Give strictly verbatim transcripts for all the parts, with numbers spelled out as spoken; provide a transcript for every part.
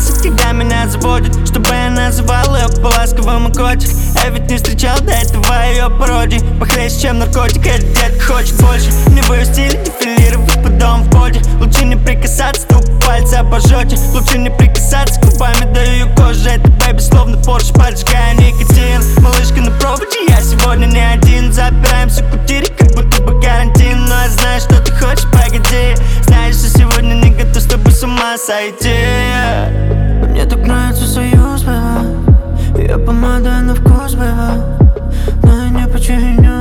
бесит, когда меня заводит, чтобы я называл ее по-ласковому котик. Я ведь не встречал до этого ее пародий. Похлеще, чем наркотик, эта детка хочет больше. Не в ее стиле дефилировать по дому в поде. Лучше не прикасаться, тупо пальцы обожжете. Лучше не прикасаться, губами до ее кожи. Это бэйби, словно Порш, поджигая никотин. Малышка на проводе, я сегодня не один. Запираемся в квартире, как будто бы карантин. Но я знаю, что ты хочешь, погоди. Знаешь, что сегодня не готов с тобой с ума сойти. Мне так нравится союз, бэйби. Я помада на вкус, бэйби. Но я не починю.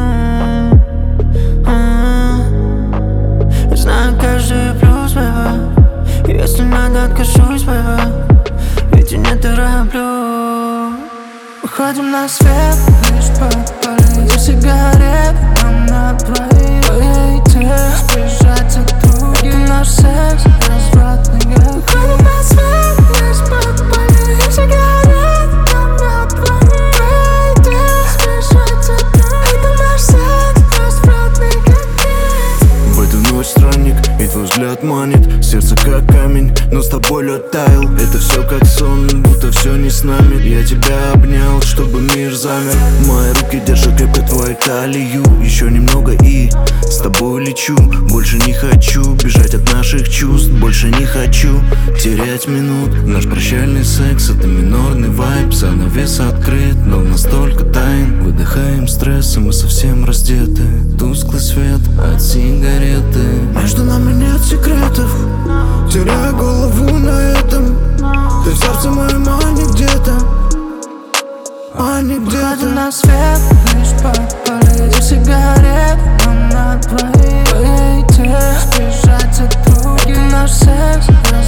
Я знаю каждый плюс, бэйби. Если надо, откажусь, бэйби. Ведь я не тороплю. Выходим на свет, лишь попали за сигарет. Нам на двоих выйти, сближаться друг. Это наш секс, развратный грех. Выходим на свет, лишь попали за сигарет. Нам на двоих выйти, сближаться друг. Это наш секс, развратный грех. В эту ночь странник, и твой взгляд манит. Сердце как камень, но с тобой лед таял. Это все как сон, будто все не с нами. Я тебя обнял, чтобы мир замер. Мои руки держат крепко твою талию. Еще немного и с тобой лечу. Больше не хочу бежать от наших чувств. Больше не хочу терять минут. Наш прощальный секс — это минорный вайб. Занавес открыт, но настолько тайн. Выдыхаем стресс, и мы совсем раздеты. Тусклый свет от сигареты. Между нами нет секретов. Теряю голову на этом. Ты в сердце моем, а не где-то. А не где-то. Выходим на свет, лишь попали за сигарет. Нам на двоих выйти, сближаться друг. Это наш секс.